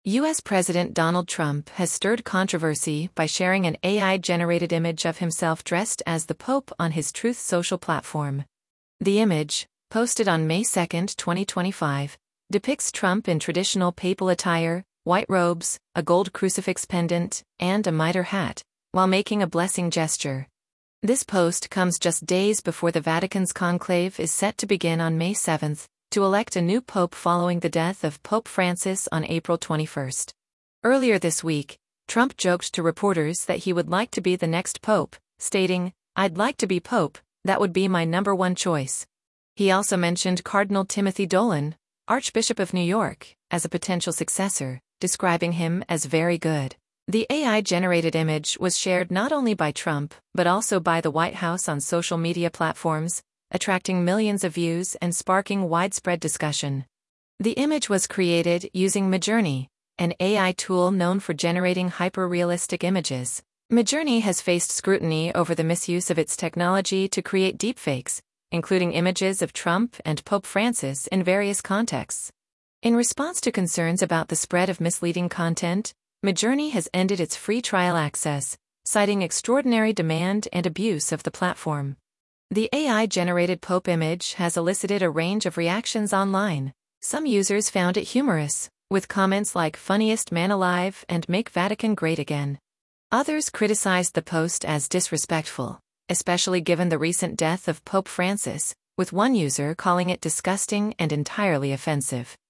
U.S. President Donald Trump has stirred controversy by sharing an AI-generated image of himself dressed as the Pope on his Truth Social platform. The image, posted on May 2, 2025, depicts Trump in traditional papal attire, white robes, a gold crucifix pendant, and a mitre hat, while making a blessing gesture. This post comes just days before the Vatican's conclave is set to begin on May 7, to elect a new pope following the death of Pope Francis on April 21. Earlier this week, Trump joked to reporters that he would like to be the next pope, stating, "I'd like to be pope, that would be my number one choice." He also mentioned Cardinal Timothy Dolan, Archbishop of New York, as a potential successor, describing him as very good. The AI-generated image was shared not only by Trump, but also by the White House on social media platforms, attracting millions of views and sparking widespread discussion. The image was created using Midjourney, an AI tool known for generating hyper-realistic images. Midjourney has faced scrutiny over the misuse of its technology to create deepfakes, including images of Trump and Pope Francis in various contexts. In response to concerns about the spread of misleading content, Midjourney has ended its free trial access, citing extraordinary demand and abuse of the platform. The AI-generated Pope image has elicited a range of reactions online. Some users found it humorous, with comments like "funniest man alive" and "make Vatican great again." Others criticized the post as disrespectful, especially given the recent death of Pope Francis, with one user calling it disgusting and entirely offensive.